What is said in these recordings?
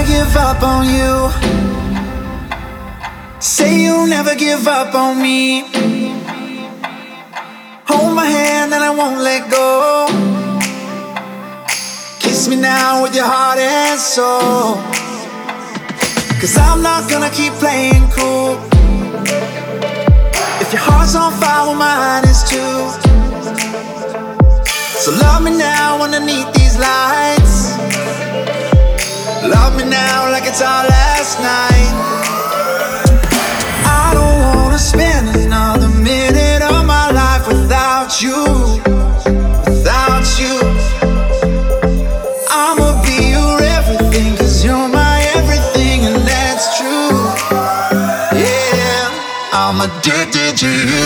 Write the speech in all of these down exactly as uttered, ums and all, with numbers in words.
gonna give up on you. Say you'll never give up on me. Hold my hand and I won't let go. Kiss me now with your heart and soul. Cause I'm not gonna keep playing cool. If your heart's on fire, well mine is too. So love me now underneath these lights. Love me now like it's our last night. I don't wanna spend another minute of my life without you. Without you. I'ma be your everything, cause you're my everything, and that's true. Yeah, I'm addicted to you.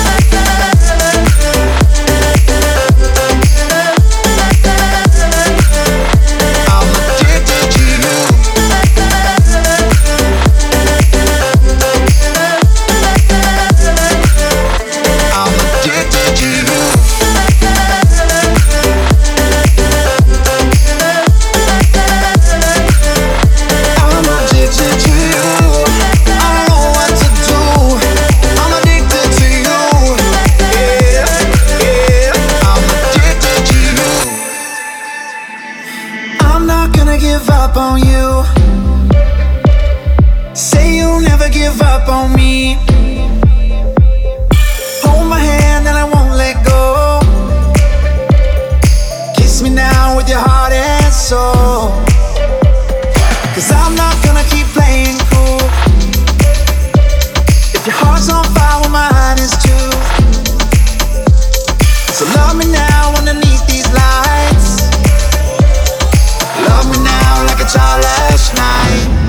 Give up on you. Say you'll never give up on me. Hold my hand and I won't let go. Kiss me now with your heart and soul. Cause I'm not gonna keep playing cool. If your heart's on fire, well mine is too. So love me now underneath these lights. Love me now like it's our last night.